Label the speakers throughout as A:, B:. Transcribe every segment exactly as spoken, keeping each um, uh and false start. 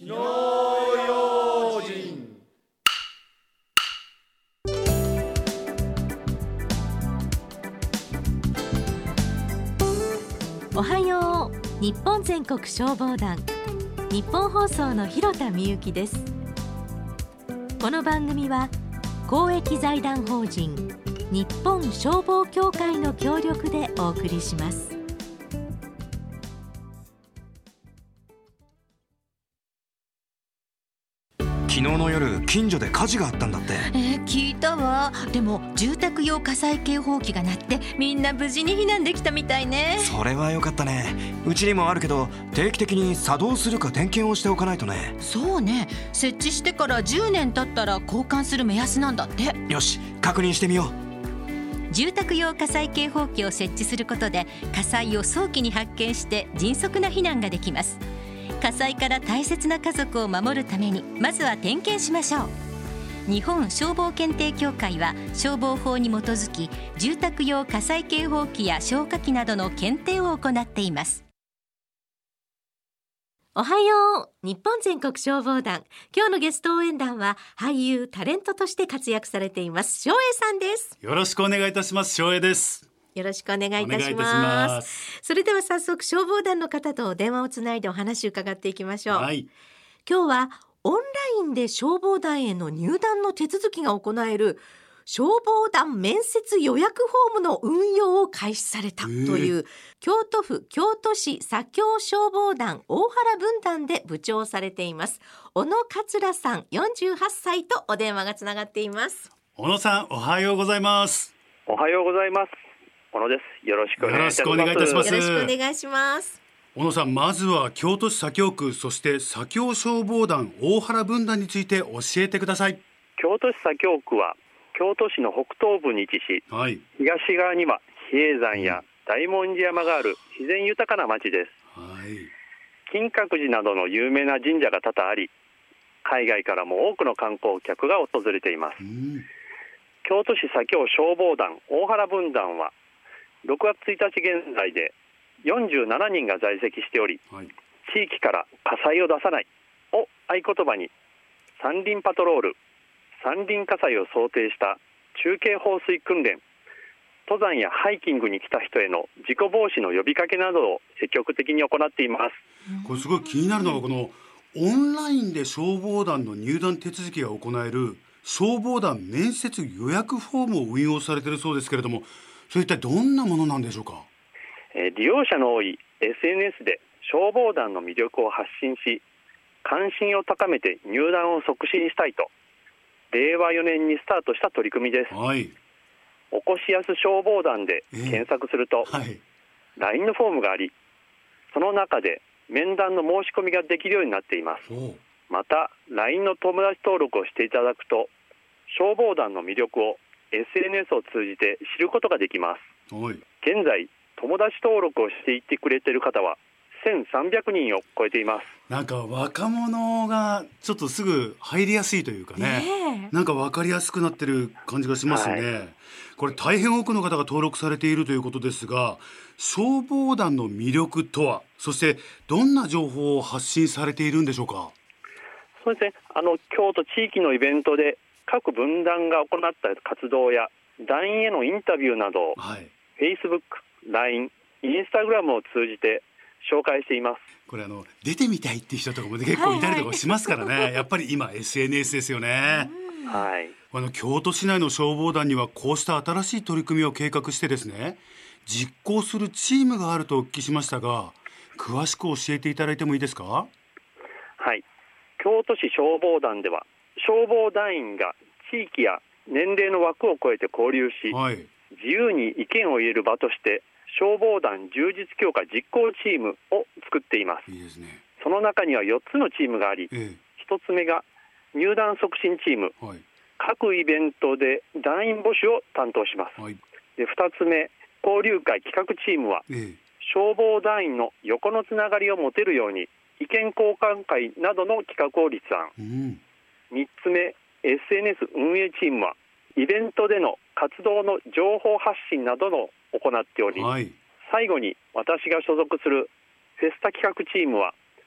A: 火の用心。
B: おはよう。日本全国消防団、日本放送の広田美由です。この番組は公益財団法人日本消防協会の協力でお送りします。
C: 昨日の夜、近所で火事があったんだって。
D: えー、聞いたわ。でも住宅用火災警報器が鳴ってみんな無事に避難できたみたいね。
C: それは良かったね。うちにもあるけど定期的に作動するか点検をしておかないとね。
D: そうね、設置してからじゅうねん経ったら交換する目安なんだって。
C: よし、確認してみよ
D: う。住宅用火災警報器を設置することで火災を早期に発見して迅速な避難ができます。火災から大切な家族を守るためにまずは点検しましょう。日本消防検定協会は消防法に基づき住宅用火災警報器や消火器などの検定を行っています。
B: おはよう。日本全国消防団、今日のゲスト応援団は俳優タレントとして活躍されています翔英さんです。
E: よろしくお願いいたします。翔英です。
B: よろしくお願いいたします。ますそれでは早速消防団の方と電話をつないでお話を伺っていきましょう、はい、今日はオンラインで消防団への入団の手続きが行える消防団面接予約フォームの運用を開始されたという、京都府京都市左京消防団大原分団で部長をされています小野桂さんよんじゅうはっさいとお電話がつながっています。
E: 小野さん、おはようございます。
F: おはようございます。小野です。よろしくお願いいたします。
E: よろしくお願いいたします。
B: よろしくお願いします。
E: 小野さん、まずは京都市左京区、そして左京消防団大原分団について教えてください。
F: 京都市左京区は京都市の北東部に位置し、はい、東側には比叡山や大文字山がある自然豊かな町です、はい、金閣寺などの有名な神社が多々あり、海外からも多くの観光客が訪れています。京都市左京消防団大原分団はろくがつついたち現在でよんじゅうななにんが在籍しており、はい、地域から火災を出さないを合言葉に山林パトロール、山林火災を想定した中継放水訓練、登山やハイキングに来た人への事故防止の呼びかけなどを積極的に行っています。
E: これすごい気になるのが、このオンラインで消防団の入団手続きが行える消防団面接予約フォームを運用されているそうですけれども、それ一体どんなものなんでしょうか。
F: えー、利用者の多い エスエヌエス で消防団の魅力を発信し、関心を高めて入団を促進したいとれいわよねんにスタートした取り組みです、はい、おこしやす消防団で検索すると、えーはい、ライン のフォームがあり、その中で面談の申し込みができるようになっています。また ライン の友達登録をしていただくと消防団の魅力を エスエヌエス を通じて知ることができます。はい、現在友達登録をしていってくれている方はせんさんびゃくにんを超えています。
E: なんか若者がちょっとすぐ入りやすいというかね、ねなんか分かりやすくなってる感じがしますね、はい、これ大変多くの方が登録されているということですが、消防団の魅力とは、そしてどんな情報を発信されているんでしょうか。
F: そうですね、あの京都地域のイベントで各分団が行った活動や団員へのインタビューなどを、はい、Facebook、ライン、Instagram を通じて紹介しています。
E: これあの出てみたいっていう人とかも結構いたりとかしますからね、はいはい、やっぱり今 エスエヌエス ですよね、
F: はい、
E: あの京都市内の消防団にはこうした新しい取り組みを計画してですね、実行するチームがあるとお聞きしましたが、詳しく教えていただいてもいいですか。は
F: い、京都市消防団では消防団員が地域や年齢の枠を超えて交流し、はい、自由に意見を言える場として消防団充実強化実行チームを作っています。いいですね。その中にはよっつのチームがあり、ええ、ひとつめが入団促進チーム、はい、各イベントで団員募集を担当します、はい、でふたつめ交流会企画チームは、ええ、消防団員の横のつながりを持てるように意見交換会などの企画を立案、うん、みっつめ エスエヌエス 運営チームはイベントでの活動の情報発信などの行っており、はい、最後に私が所属するフェスタ企画チームは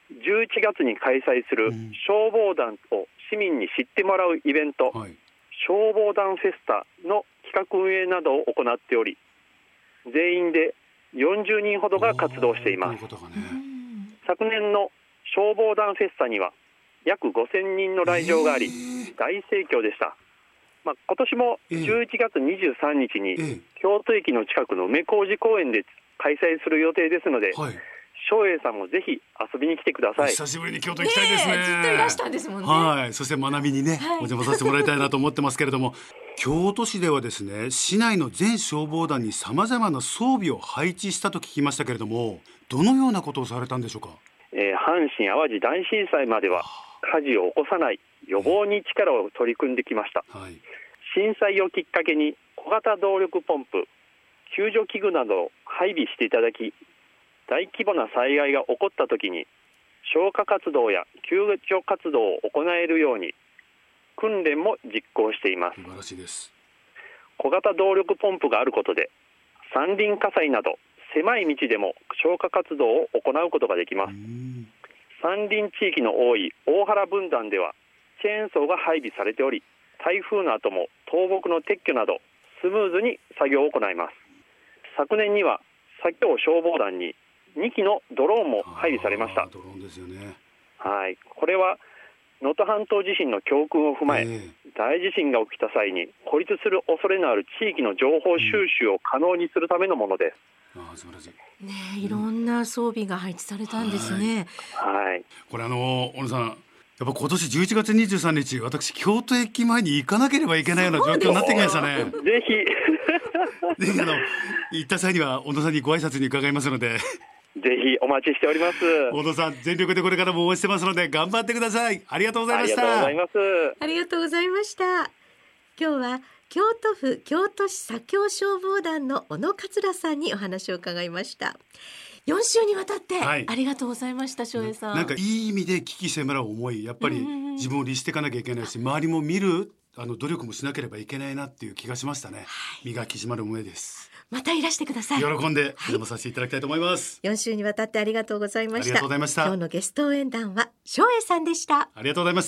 F: じゅういちがつに開催する消防団を市民に知ってもらうイベント、はい、消防団フェスタの企画運営などを行っており、全員でよんじゅうにんほどが活動しています。ね、昨年の消防団フェスタには約ごせんにんの来場があり、大盛況でした。まあ、今年もじゅういちがつにじゅうさんにちに京都駅の近くの梅小路公園で開催する予定ですので、はい、照英さんもぜひ遊びに来てください。
E: 久しぶりに京都行きたいですね。
B: ね、ずっといらしたんですもんね。
E: はい、そして学びにね、はい、お邪魔させてもらいたいなと思ってますけれども京都市ではですね、市内の全消防団にさまざまな装備を配置したと聞きましたけれども、どのようなことをされたんでしょうか。
F: えー、阪神・淡路大震災までは火事を起こさない予防に力を取り組んできました。はい、震災をきっかけに小型動力ポンプ、救助器具などを配備していただき、大規模な災害が起こった時に消火活動や救助活動を行えるように訓練も実行しています。
E: 素晴らしいです。
F: 小型動力ポンプがあることで山林火災など狭い道でも消火活動を行うことができます。山林地域の多い大原分団ではチェーンソーが配備されており、台風の後も倒木の撤去などスムーズに作業を行います。昨年には作業消防団ににきのドローンも配備されました。
E: ドローンですよね。
F: はい、これは能登半島地震の教訓を踏まえ、えー、大地震が起きた際に孤立する恐れのある地域の情報収集を可能にするためのものです。
E: うん、あ、素晴らしい。
B: ね、いろんな装備が配置されたんですね。
F: はいはい、
E: これあの小野さん、やっぱ今年じゅういちがつにじゅうさんにち、私京都駅前に行かなければいけないような状況になってきましたね。
F: ぜひ
E: ぜひあの行った際には小野さんにご挨拶に伺いますので
F: ぜひお待ちしております。
E: 小野さん、全力でこれからも応援してますので頑張ってください。ありがとうございました。
F: ありがとうございます。
B: ありがとうございました。今日は京都府京都市左京消防団の小野桂さんにお話を伺いました。よんしゅうにわたって、はい、ありがとうございました。翔平さん、
E: なんかいい意味で危機迫る思い、やっぱり自分を律していかなきゃいけないし、周りも見るあの努力もしなければいけないなっていう気がしましたね。はい、身が引き締まる思いです。
B: またいらしてください。
E: 喜んでお邪魔させていただきたいと思います。
B: はい、よんしゅうにわたってありがとうございました。
E: ありがとうございました。
B: 今日のゲスト応援団は翔英さんでした。
E: ありがとうございました。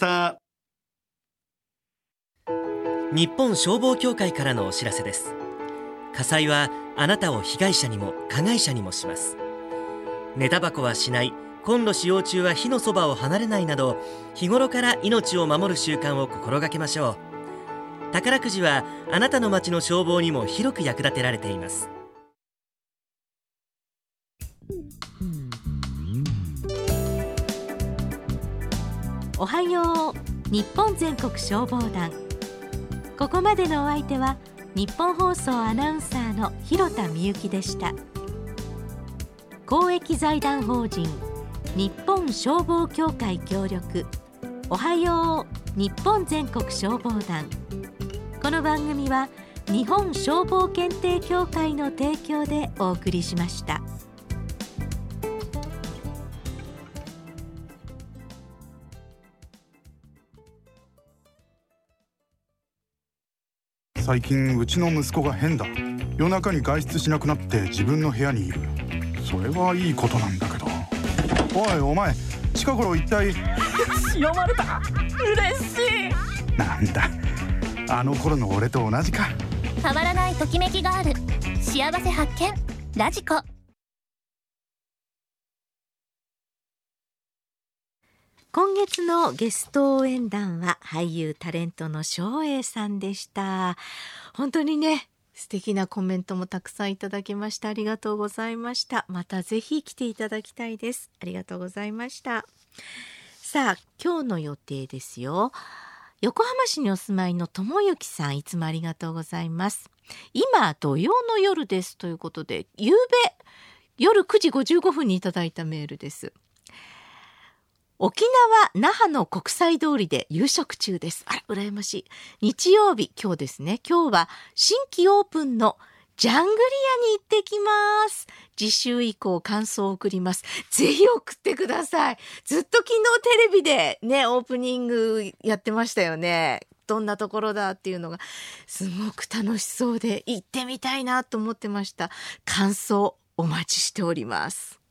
G: 日本消防協会からのお知らせです。火災はあなたを被害者にも加害者にもします。寝タバコはしない、コンロ使用中は火のそばを離れないなど、日頃から命を守る習慣を心がけましょう。宝くじはあなたの町の消防にも広く役立てられています。
D: おはよう日本全国消防団。ここまでのお相手は日本放送アナウンサーの広田みゆきでした。公益財団法人日本消防協会協力、おはよう日本全国消防団。この番組は日本消防検定協会の提供でお送りしました。
H: 最近うちの息子が変だ。夜中に外出しなくなって自分の部屋にいる。それはいいことなんだけど。おいお前、近頃一体
I: 読まれた。嬉しい。
H: なんだ、あの頃の俺と同じか。
J: 変わらないときめきがある。幸せ発見ラジコ。
B: 今月のゲスト応援団は俳優タレントの翔英さんでした。本当にね、素敵なコメントもたくさんいただきました。ありがとうございました。またぜひ来ていただきたいです。ありがとうございました。さあ、今日の予定ですよ。横浜市にお住まいの友幸さん、いつもありがとうございます。今土曜の夜ですということで、夕べ夜くじごじゅうごふんにいただいたメールです。沖縄那覇の国際通りで夕食中です。あら、羨ましい。日曜日、今日ですね。今日は新規オープンのジャングリアに行ってきます。次週以降感想を送ります。ぜひ送ってください。ずっと昨日テレビでね、オープニングやってましたよね。どんなところだっていうのがすごく楽しそうで行ってみたいなと思ってました。感想お待ちしております。